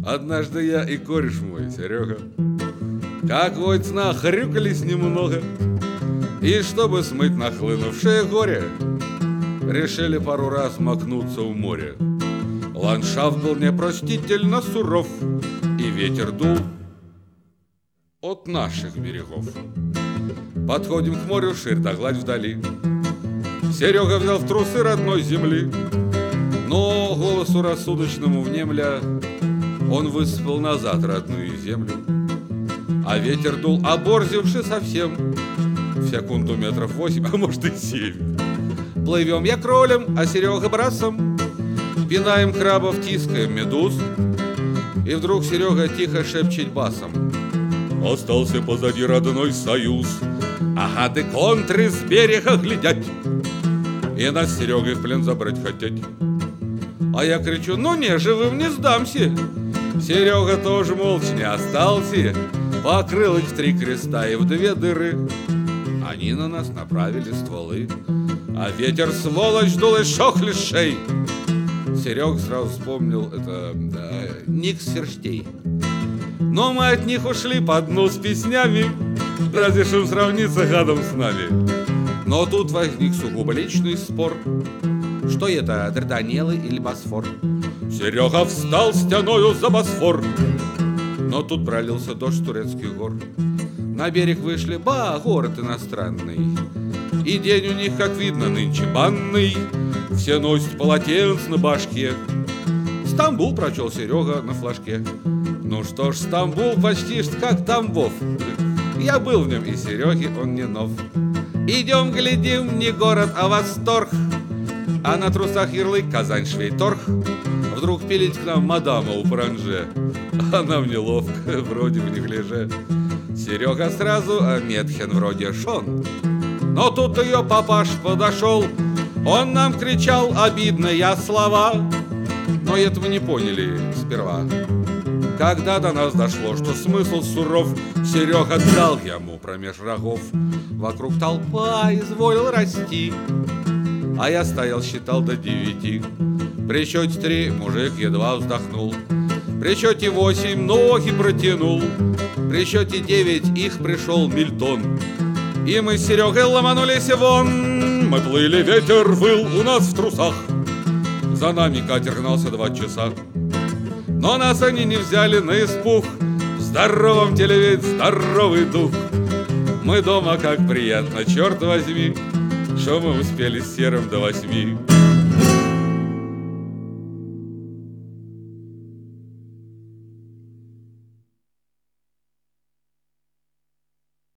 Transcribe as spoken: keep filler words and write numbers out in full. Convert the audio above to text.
Однажды я и кореш мой, Серега, как водится, нахрюкались немного, и чтобы смыть нахлынувшее горе, решили пару раз макнуться в море. Ландшафт был непростительно суров, и ветер дул от наших берегов. Подходим к морю, ширь да гладь вдали. Серега взял в трусы родной земли, но голосу рассудочному внемля он высыпал назад родную землю. А ветер дул, оборзевший совсем, в секунду метров восемь, а может и семь. Плывем я кролем, а Серега брасом, пинаем крабов, тискаем медуз. И вдруг Серега тихо шепчет басом: остался позади родной союз, а гады контры с берега глядят и нас с Серегой в плен забрать хотят. А я кричу: ну не, живым не сдамся. Серега тоже молча не остался, покрыл их в три креста и в две дыры. Они на нас направили стволы, а ветер, сволочь, дул из шохлишей. Серега сразу вспомнил, это да, Никс Ферштей. Но мы от них ушли по дну с песнями, разве что сравниться гадом с нами. Но тут возник сугубо личный спор, что это, Дарданеллы или Босфор. Серега встал стеною за Босфор, но тут пролился дождь турецких гор. На берег вышли, ба, город иностранный, и день у них, как видно, нынче банный. Все носят полотенце на башке. Стамбул прочел Серега на флажке. Ну что ж, Стамбул почти ж как Тамбов. Я был в нем, и Сереге он не нов. Идем, глядим, не город, а восторг, а на трусах ярлык Казань Швейторг. Вдруг пилить к нам мадама у паранже, а нам неловко, вроде в неглиже. Серега сразу, а Метхен вроде шон. Но тут ее папаш подошел, он нам кричал обидные слова, но этого не поняли сперва. Когда до нас дошло, что смысл суров, Серега дал ему промеж рогов. Вокруг толпа изволил расти, а я стоял, считал до девяти. При счете три мужик едва вздохнул, при счете восемь ноги протянул, при счете девять их пришел Мильтон. И мы с Серегой ломанулись вон. Мы плыли, ветер выл у нас в трусах, за нами катер гнался два часа. Но нас они не взяли на испуг, в здоровом теле ведь здоровый дух. Мы дома, как приятно, черт возьми, что мы успели с Серым до восьми.